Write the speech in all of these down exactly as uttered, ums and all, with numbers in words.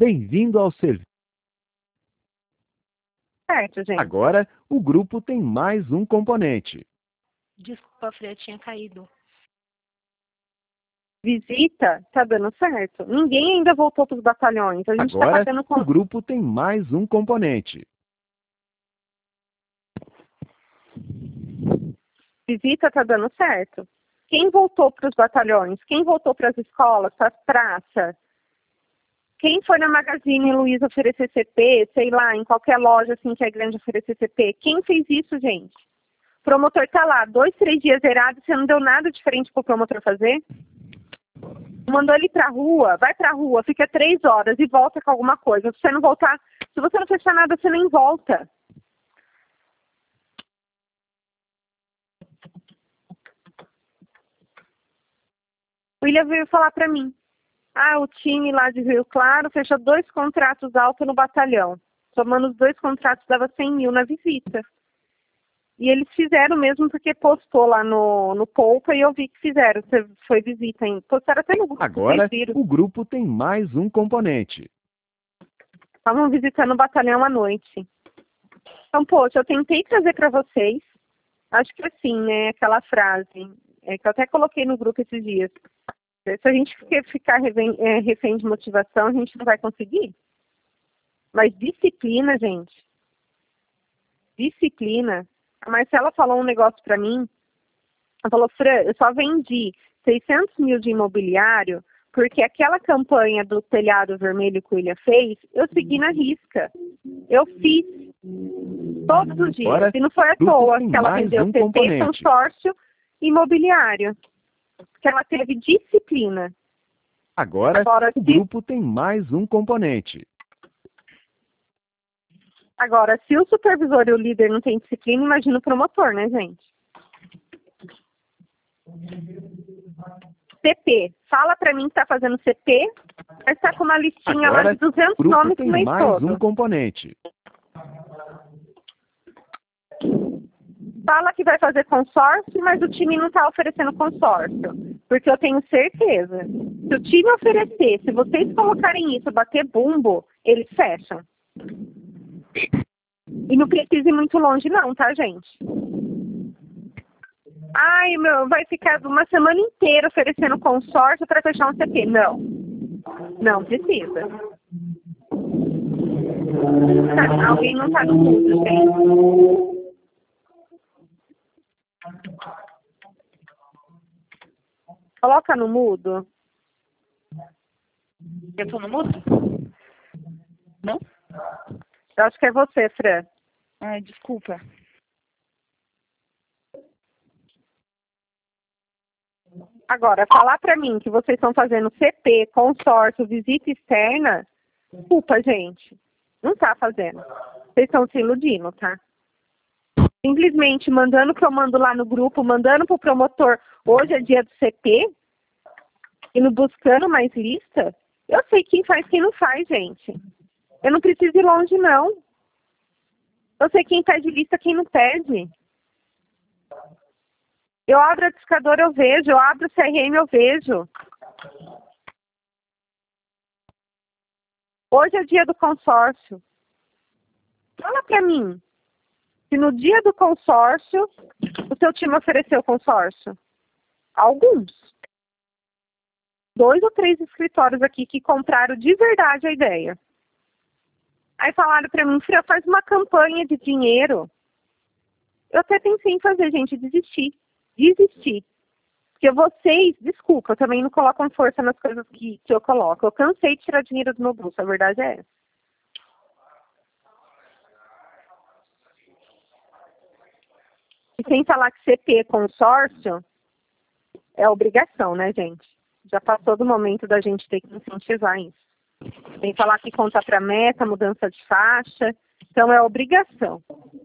Bem-vindo ao serviço. Certo, gente. Agora, o grupo tem mais um componente. Desculpa, Fred, tinha caído. Visita, tá dando certo. Ninguém ainda voltou para os batalhões. A gente Agora, tá fazendo o com... grupo tem mais um componente. Visita, tá dando certo. Quem voltou para os batalhões? Quem voltou para as escolas, para as praças? Quem foi na Magazine Luiza oferecer C P, sei lá, em qualquer loja assim que é grande oferecer C P? Quem fez isso, gente? O promotor tá lá, dois, três dias zerado, você não deu nada diferente para o promotor fazer? Mandou ele pra rua, vai pra rua, fica três horas e volta com alguma coisa. Se você não voltar, se você não fechar nada, você nem volta. O William veio falar pra mim. Ah, o time lá de Rio Claro fechou dois contratos altos no batalhão. Somando os dois contratos dava cem mil na visita. E eles fizeram mesmo porque postou lá no, no Poupa e eu vi que fizeram. Foi visita ainda. Postaram até no grupo. Agora, o grupo tem mais um componente. Estavam visitando o batalhão à noite. Então, poxa, eu tentei trazer para vocês. Acho que assim, né, aquela frase é, que eu até coloquei no grupo esses dias. Se a gente ficar refém, é, refém de motivação, a gente não vai conseguir. Mas disciplina, gente. Disciplina. A Marcela falou um negócio para mim. Ela falou, Fran, eu só vendi seiscentos mil de imobiliário porque aquela campanha do telhado vermelho que o William fez, eu segui na risca. Eu fiz todos os dias. Agora, e não foi à toa que ela vendeu um T P, consórcio imobiliário. Que ela teve disciplina. Agora, Agora o se... grupo tem mais um componente. Agora, se o supervisor e o líder não têm disciplina, imagina o promotor, né, gente? C P. Fala pra mim que tá fazendo C P, mas tá com uma listinha Agora, lá de duzentos o grupo nomes tem no mês mais todo. um componente. Fala que vai fazer consórcio, mas o time não está oferecendo consórcio. Porque eu tenho certeza. Se o time oferecer, se vocês colocarem isso, bater bumbo, eles fecham. E não precisa ir muito longe não, tá, gente? Ai, meu, vai ficar uma semana inteira oferecendo consórcio para fechar um C P. Não. Não precisa. Tá, alguém não tá no mudo, gente. Coloca no mudo. Eu tô no mudo? Não? Eu acho que é você, Fran. Ai, desculpa. Agora, falar pra mim que vocês estão fazendo C P, consórcio, visita externa, desculpa, gente. Não tá fazendo. Vocês estão se iludindo, tá? Simplesmente mandando o que eu mando lá no grupo, mandando pro promotor, hoje é dia do C P, e no buscando mais lista, eu sei quem faz e quem não faz, gente. Eu não preciso ir longe, não. Eu sei quem pede lista, quem não pede. Eu abro a discadora, eu vejo. Eu abro o C R M, eu vejo. Hoje é dia do consórcio. Fala pra mim. Se no dia do consórcio, o seu time ofereceu consórcio? Alguns. Dois ou três escritórios aqui que compraram de verdade a ideia. Aí falaram pra mim, Fran, faz uma campanha de dinheiro. Eu até pensei em fazer, gente, desistir. Desistir. Porque vocês, desculpa, também não colocam força nas coisas que, que eu coloco. Eu cansei de tirar dinheiro do meu bolso, a verdade é essa. E sem falar que C P consórcio é obrigação, né, gente? Já passou do momento da gente ter que incentivar isso. Sem falar que conta para meta, mudança de faixa. Então, é obrigação.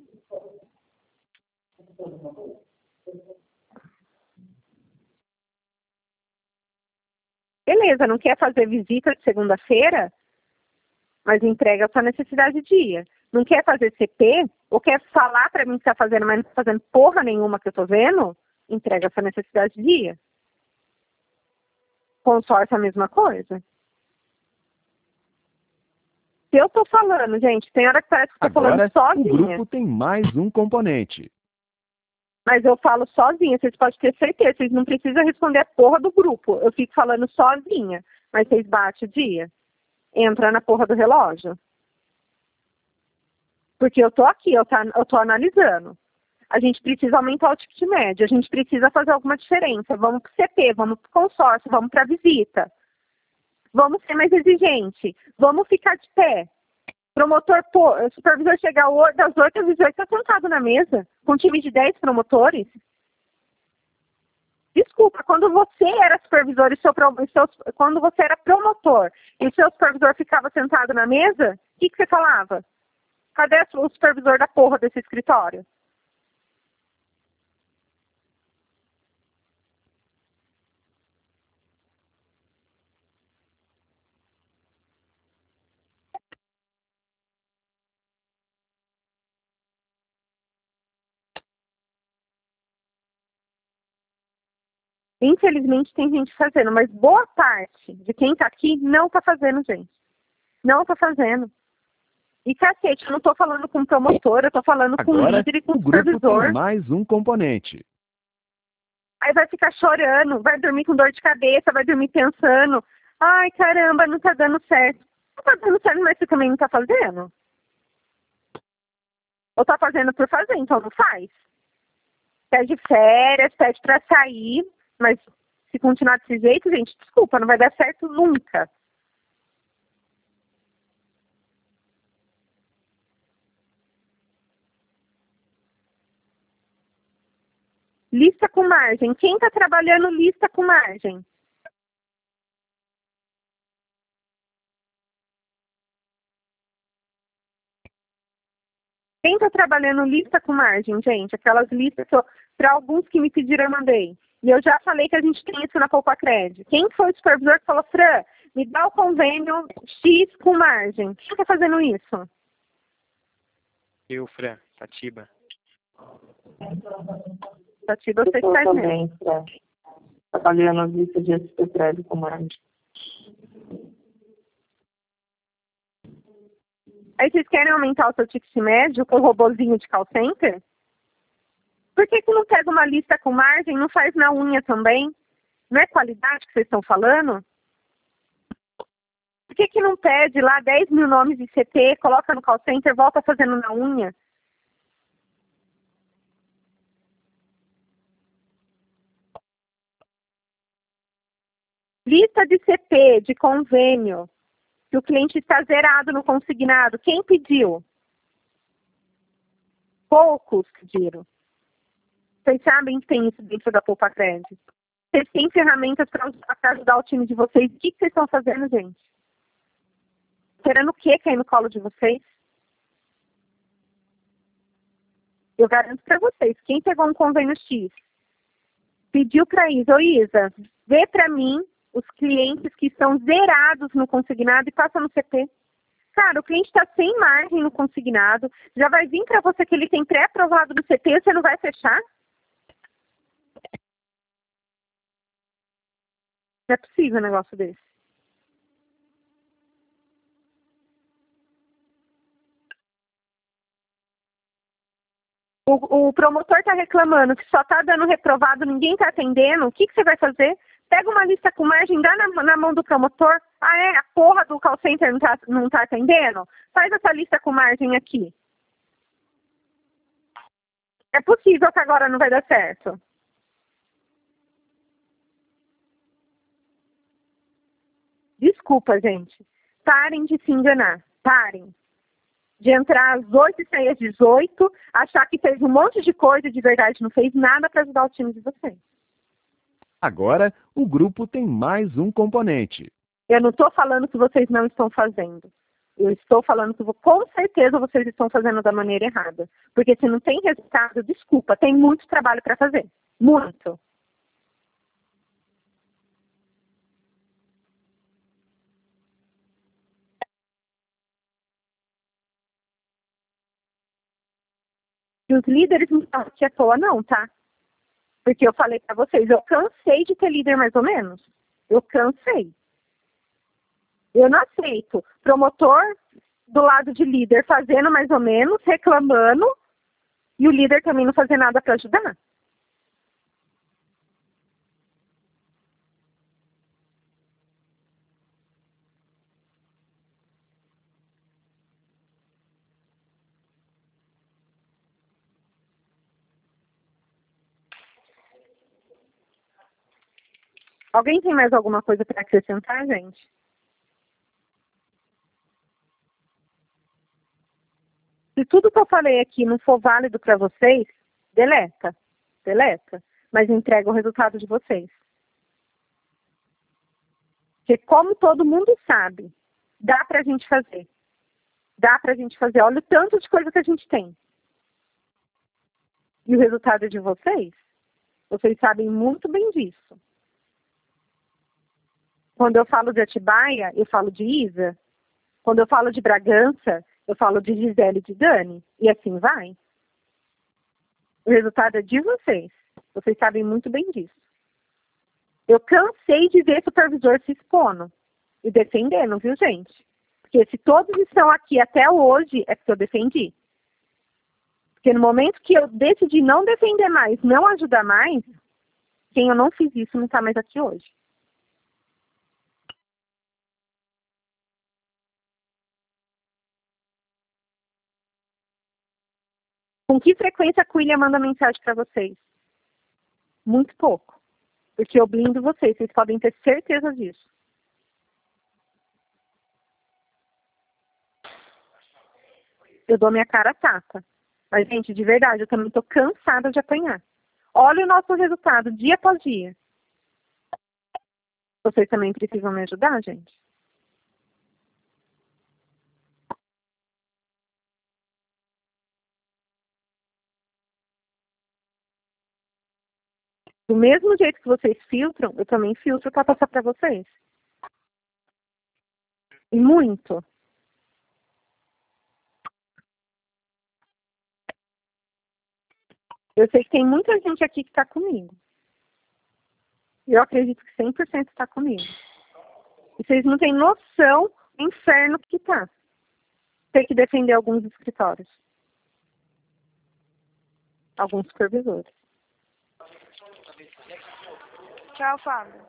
Beleza, não quer fazer visita de segunda-feira, mas entrega a sua necessidade dia. Não quer fazer C P, ou quer falar para mim que está fazendo, mas não está fazendo porra nenhuma que eu estou vendo, entrega a sua necessidade dia. Consórcio é a mesma coisa. eu tô falando, gente, tem hora que parece que eu tô Agora, falando o sozinha. grupo tem mais um componente. Mas eu falo sozinha, vocês podem ter certeza, vocês não precisam responder a porra do grupo. Eu fico falando sozinha, mas vocês batem o dia. Entra na porra do relógio. Porque eu tô aqui, eu, tá, eu tô analisando. A gente precisa aumentar o ticket médio, a gente precisa fazer alguma diferença. Vamos pro C P, vamos pro consórcio, vamos pra visita. Vamos ser mais exigente, vamos ficar de pé. Promotor, pô, o supervisor chega das oito às dezoito, está sentado na mesa, com um time de dez promotores. Desculpa, quando você era supervisor e seu, seu, quando você era promotor e o seu supervisor ficava sentado na mesa, o que, que você falava? Cadê o supervisor da porra desse escritório? Infelizmente tem gente fazendo, mas boa parte de quem está aqui não está fazendo, gente. Não está fazendo. E cacete, eu não estou falando com promotor, eu estou falando com Agora, líder e com o grupo supervisor. tem mais um componente. Aí vai ficar chorando, vai dormir com dor de cabeça, vai dormir pensando, ai caramba, não está dando certo. Não está dando certo, mas você também não está fazendo? Ou está fazendo por fazer, então não faz. Pede férias, pede para sair, mas se continuar desse jeito, gente, desculpa, não vai dar certo nunca. Lista com margem. Quem está trabalhando lista com margem? Quem está trabalhando lista com margem, gente? Aquelas listas que eu, para alguns que me pediram, eu mandei. E eu já falei que a gente tem isso na Poupacred. Quem foi o supervisor que falou, Fran, me dá o convênio X com margem? Quem está fazendo isso? Eu, Fran, Tatiba. Tatiba, você que faz também, Fran. Trabalhando a lista de S P Prédio com margem. Aí vocês querem aumentar o seu ticket médio com o robozinho de call center? Por que que não pega uma lista com margem e não faz na unha também? Não é qualidade que vocês estão falando? Por que que não pede lá dez mil nomes de C T, coloca no call center, volta fazendo na unha? Lista de C P, de convênio, que o cliente está zerado no consignado. Quem pediu? Poucos pediram. Vocês sabem que tem isso dentro da Poupacred. Vocês têm ferramentas para ajudar o time de vocês. O que que vocês estão fazendo, gente? Esperando o que cair no colo de vocês? Eu garanto para vocês, quem pegou um convênio X, pediu para Isa, ô Isa, vê para mim os clientes que estão zerados no consignado e passa no C P. Cara, o cliente está sem margem no consignado, já vai vir para você que ele tem pré-aprovado no C P, você não vai fechar? Não é possível um negócio desse. O, o promotor está reclamando que só está dando reprovado, ninguém está atendendo. O que, que você vai fazer? Pega uma lista com margem, dá na, na mão do promotor. Ah, é? A porra do call center não está não tá atendendo? Faz essa lista com margem aqui. É possível que agora não vai dar certo. Desculpa, gente. Parem de se enganar. Parem. De entrar às oito e sair às dezoito, achar que fez um monte de coisa e de verdade não fez nada para ajudar o time de vocês. Agora, o grupo tem mais um componente. Eu não estou falando que vocês não estão fazendo. Eu estou falando que com certeza vocês estão fazendo da maneira errada. Porque se não tem resultado, desculpa, tem muito trabalho para fazer. Muito. E os líderes não estão aqui à toa não, tá? Porque eu falei para vocês, eu cansei de ter líder mais ou menos. Eu cansei. Eu não aceito. Promotor do lado de líder fazendo mais ou menos, reclamando, e o líder também não fazer nada para ajudar. Alguém tem mais alguma coisa para acrescentar, gente? Se tudo que eu falei aqui não for válido para vocês, deleta, deleta, mas entrega o resultado de vocês. Porque como todo mundo sabe, dá para a gente fazer. Dá para a gente fazer. Olha o tanto de coisa que a gente tem. E o resultado é de vocês. Vocês sabem muito bem disso. Quando eu falo de Atibaia, eu falo de Isa. Quando eu falo de Bragança, eu falo de Gisele e de Dani. E assim vai. O resultado é de vocês. Vocês sabem muito bem disso. Eu cansei de ver supervisor se expondo e defendendo, viu, gente? Porque se todos estão aqui até hoje, é porque eu defendi. Porque no momento que eu decidi não defender mais, não ajudar mais, quem eu não fiz isso não está mais aqui hoje. Com que frequência a William manda mensagem para vocês? Muito pouco. Porque eu blindo vocês, vocês podem ter certeza disso. Eu dou minha cara a tapa. Mas, gente, de verdade, eu também estou cansada de apanhar. Olha o nosso resultado, dia após dia. Vocês também precisam me ajudar, gente? Do mesmo jeito que vocês filtram, eu também filtro para passar para vocês. E muito. Eu sei que tem muita gente aqui que está comigo. Eu acredito que cem por cento está comigo. E vocês não têm noção do inferno que está. Ter que defender alguns escritórios. Alguns supervisores. Tchau, Fábio.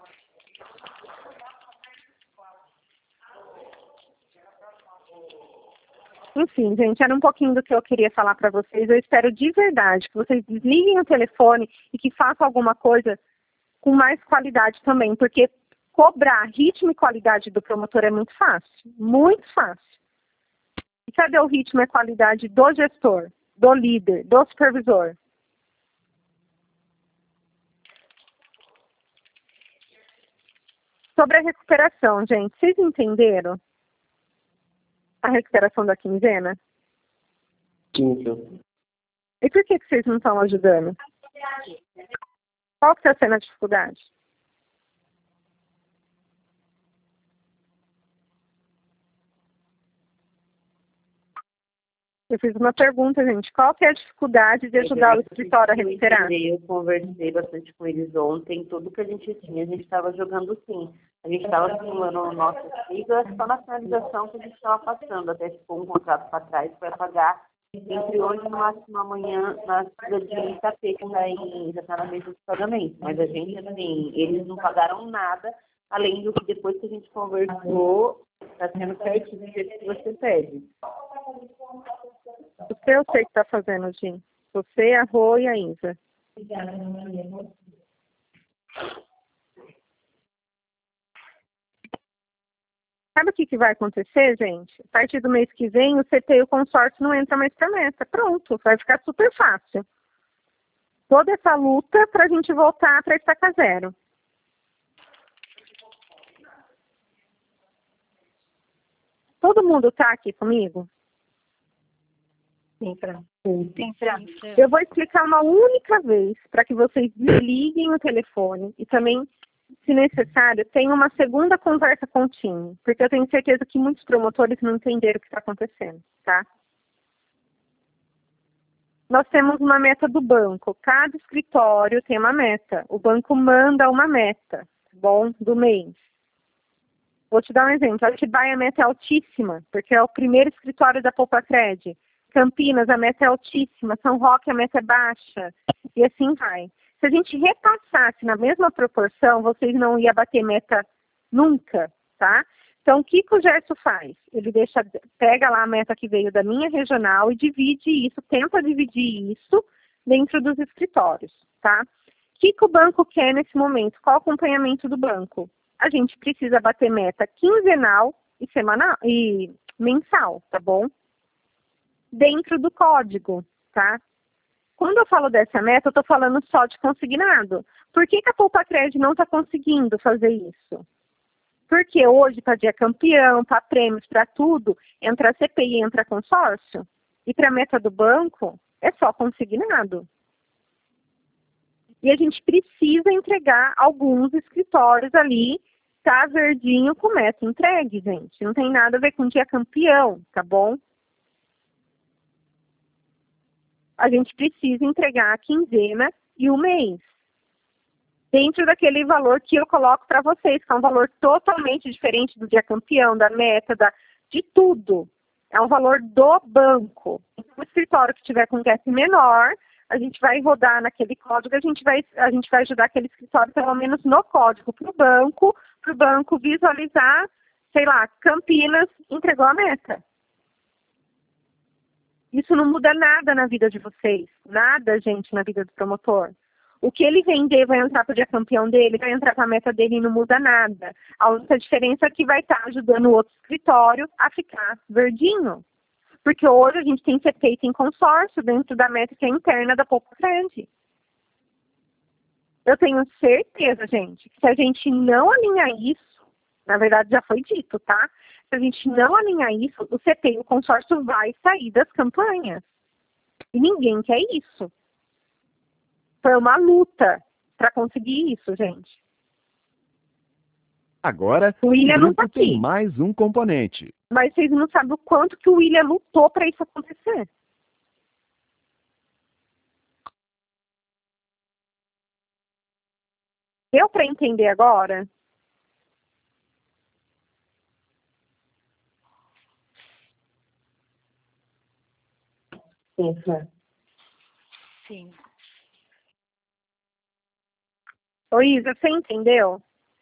Enfim, gente, era um pouquinho do que eu queria falar para vocês. Eu espero de verdade que vocês desliguem o telefone e que façam alguma coisa com mais qualidade também, porque cobrar ritmo e qualidade do promotor é muito fácil, muito fácil. E cadê o ritmo e a qualidade do gestor, do líder, do supervisor? Sobre a recuperação, gente, vocês entenderam a recuperação da quinzena? Sim. E por que, que vocês não estão ajudando? Qual que está sendo a dificuldade? Eu fiz uma pergunta, gente. Qual que é a dificuldade de ajudar o escritório a recuperar? Eu conversei bastante com eles ontem. Tudo que a gente tinha, a gente estava jogando sim. A gente estava simulando o nosso sigla, só na finalização que a gente estava passando. Até ficou um contrato para trás para pagar entre hoje e no máximo amanhã na sigla de I T P, que está em, já está na mesa de pagamento. Mas a gente, assim, eles não pagaram nada, além do que depois que a gente conversou, está sendo certinho do jeito que você pede. Você eu sei que está fazendo, Jim. Você, a Rô e a Isa. Sabe o que, que vai acontecer, gente? A partir do mês que vem, o C T e o consórcio não entra mais para meta. Pronto, vai ficar super fácil. Toda essa luta para a gente voltar para estaca zero. Todo mundo está aqui comigo? Sim, Fran. Sim, Fran. Eu vou explicar uma única vez para que vocês desliguem o telefone e também, se necessário, tenham uma segunda conversa com o time, porque eu tenho certeza que muitos promotores não entenderam o que está acontecendo, tá? Nós temos uma meta do banco. Cada escritório tem uma meta. O banco manda uma meta, bom, do mês. Vou te dar um exemplo. Atibaia, a meta é altíssima, porque é o primeiro escritório da Poupa-Cred. Campinas, a meta é altíssima. São Roque, a meta é baixa. E assim vai. Se a gente repassasse na mesma proporção, vocês não iam bater meta nunca, tá? Então, o que, que o Gerson faz? Ele deixa, pega lá a meta que veio da minha regional e divide isso, tenta dividir isso dentro dos escritórios, tá? O que, que o banco quer nesse momento? Qual o acompanhamento do banco? A gente precisa bater meta quinzenal e semanal e mensal, tá bom? Dentro do código, tá? Quando eu falo dessa meta, eu estou falando só de consignado. Por que, que a Poupa-Cred não está conseguindo fazer isso? Porque hoje, para dia campeão, para prêmios, para tudo, entra C P I, entra consórcio. E para a meta do banco, é só consignado. E a gente precisa entregar alguns escritórios ali, tá verdinho com meta entregue, gente. Não tem nada a ver com dia campeão, tá bom? A gente precisa entregar a quinzena e o mês. Dentro daquele valor que eu coloco para vocês, que é um valor totalmente diferente do dia campeão, da meta, da, de tudo. É um valor do banco. O escritório que tiver com gap menor, a gente vai rodar naquele código, a gente vai, a gente vai ajudar aquele escritório, pelo menos no código, para o banco, para o banco visualizar, sei lá, Campinas entregou a meta. Isso não muda nada na vida de vocês. Nada, gente, na vida do promotor. O que ele vender vai entrar para o dia campeão dele, vai entrar para a meta dele e não muda nada. A única diferença é que vai estar ajudando o outro escritório a ficar verdinho. Porque hoje a gente tem C P e tem consórcio dentro da meta que é interna da Poupa-Cred. Eu tenho certeza, gente, que se a gente não alinhar isso, na verdade já foi dito, tá? Se a gente não alinhar isso, o C P e o consórcio vai sair das campanhas. E ninguém quer isso. Foi uma luta para conseguir isso, gente. Agora, o William o não tá grupo tem aqui. mais um componente. Mas vocês não sabem o quanto que o William lutou para isso acontecer. Deu para entender agora? Sim, Fran. Sim. Ô Isa, você entendeu?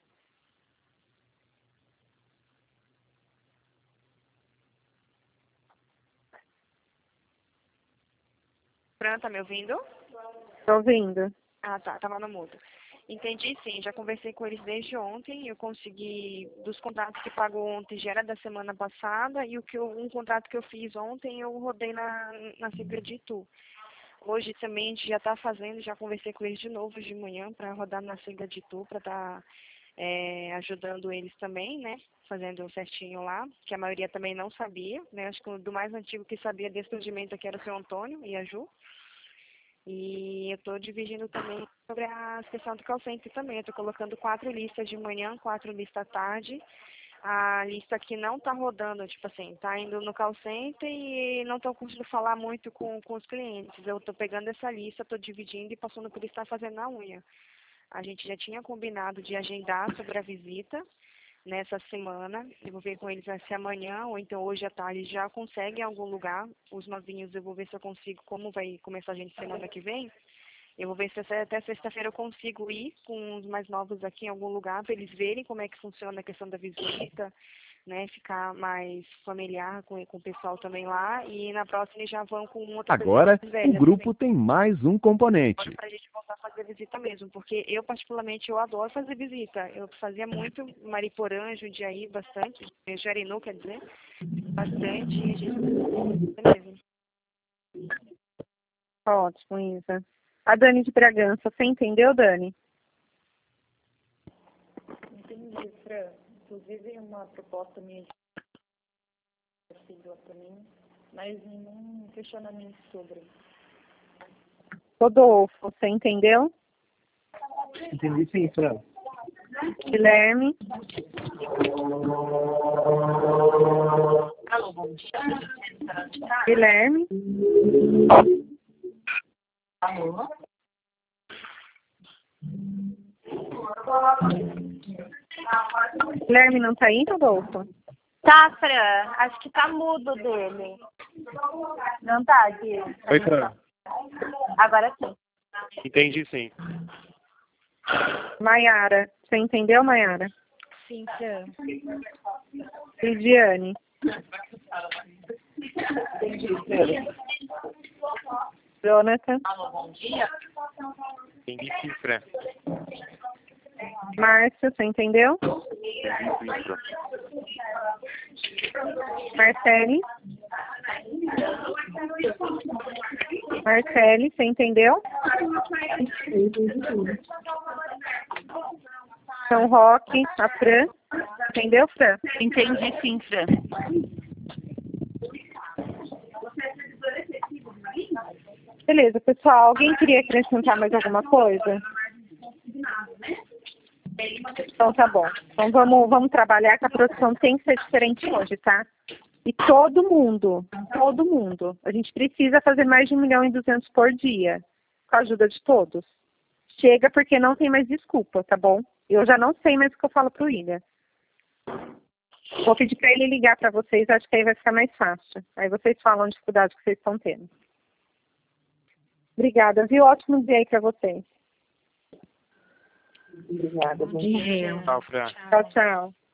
Fran, tá me ouvindo? Tô ouvindo. Ah, tá, tava no mudo. Entendi, sim, já conversei com eles desde ontem, eu consegui, dos contratos que pagou ontem já era da semana passada, e o que eu, um contrato que eu fiz ontem eu rodei na, na sigla de Itu. Hoje também a gente já está fazendo, já conversei com eles de novo de manhã para rodar na sigla de Itu, para estar tá, é, ajudando eles também, né, fazendo certinho lá, que a maioria também não sabia, né, acho que o do mais antigo que sabia desse procedimento aqui era o seu Antônio e a Ju. E eu estou dividindo também sobre a questão do call center também. Eu estou colocando quatro listas de manhã, quatro listas à tarde. A lista que não está rodando, tipo assim, está indo no call center e não estou conseguindo falar muito com, com os clientes. Eu estou pegando essa lista, estou dividindo e passando por estar fazendo na unha. A gente já tinha combinado de agendar sobre a visita nessa semana. Eu vou ver com eles se amanhã ou então hoje à tarde já conseguem em algum lugar. Os novinhos eu vou ver se eu consigo, como vai começar a gente semana que vem. Eu vou ver se até sexta-feira eu consigo ir com os mais novos aqui em algum lugar para eles verem como é que funciona a questão da visita, né? Ficar mais familiar com, com o pessoal também lá. E na próxima eles já vão com outra Agora, pessoa velha o grupo também. tem mais um componente. Para a gente voltar a fazer visita mesmo, porque eu particularmente eu adoro fazer visita. Eu fazia muito Mariporã, Jundiaí, bastante, Jarinu, quer dizer, bastante, e a gente mesmo. Ótimo, Isa. A Dani de Bragança, você entendeu, Dani? Entendi, Fran. Inclusive, uma proposta minha de sigla para mim, mas nenhum questionamento sobre. Rodolfo, você entendeu? Entendi sim, Fran. Guilherme? Alô, bom dia. Guilherme? Alô? Guilherme não tá aí, Rodolfo? Tá, Fran. Acho que tá mudo dele. Não tá, Gui? Oi, Fran. Agora sim. Entendi, sim. Maiara, você entendeu, Maiara? Sim, Fran. Lidiane. Jonathan. Entendi, sim, Fran. Márcio, você entendeu? Entendi, sim, Fran. Marcele. Marcele, você entendeu? São Roque, a Fran. Entendeu, Fran? Entendi sim, Fran. Beleza, pessoal. Alguém queria acrescentar mais alguma coisa? Então tá bom. Então vamos, vamos trabalhar que a produção tem que ser diferente hoje, tá? E todo mundo, todo mundo, a gente precisa fazer mais de um milhão e duzentos por dia, com a ajuda de todos. Chega porque não tem mais desculpa, tá bom? Eu já não sei mais o que eu falo pro William. Vou pedir para ele ligar para vocês, acho que aí vai ficar mais fácil. Aí vocês falam a dificuldade que vocês estão tendo. Obrigada, viu? Ótimo dia aí para vocês. Obrigada. Bom dia. Tchau, Fran. Tchau, tchau.